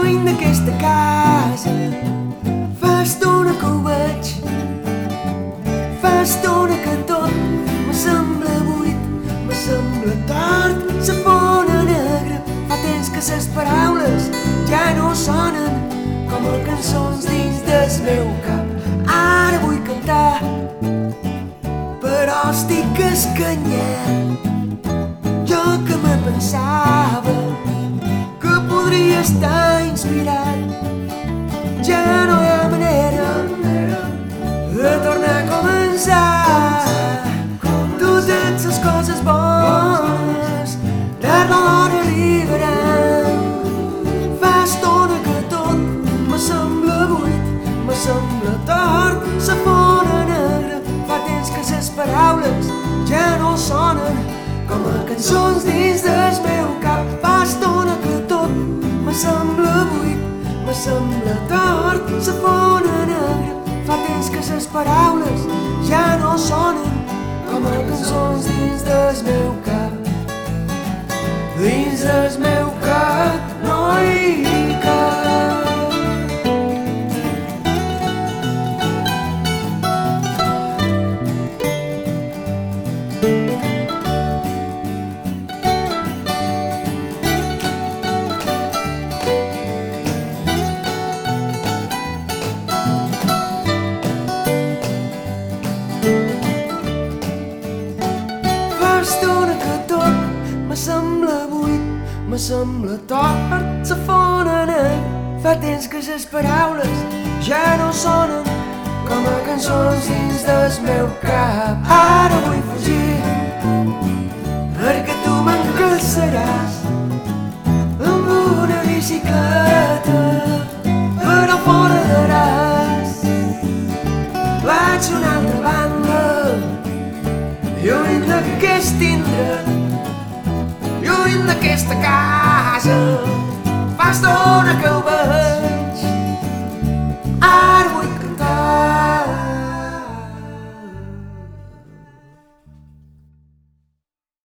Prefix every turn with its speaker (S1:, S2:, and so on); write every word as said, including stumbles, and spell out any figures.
S1: lluny d'aquesta casa. Fa estona que ho veig, fa estona que tot me sembla buit, me sembla tort, sa fona negra. Fa temps que ses paraules ja no sonen com a cançons dins del meu cap. Ara vull cantar, però estic escanyat. Jo que me pensava que podria estar inspirat, ja no hi ha manera de tornar a començar. Totes les coses bones tard o d'hora arribaran. Fa estona que tot me sembla buit, me sembla tort, sa fona negra. Fa temps que ses paraules ja no sonen com a cançons dins del meu cap. Fa estona que tot me sembla buit, me sembla tort, sa fona negra. Fa temps que ses paraules ja no sonen com a cançons dins del meu cap. Dins del meu cap no hi cap. Fa estona que tot me sembla buit, me sembla tort, sa fona negra. Fa temps que ses paraules ja no sonen com a cançons dins del meu cap. Ara vull fugir perquè tu m'encalçaràs amb una bicicleta, però fora de ras. Vaig a una altra banda, lluny d'aquest indret, lluny d'aquesta casa.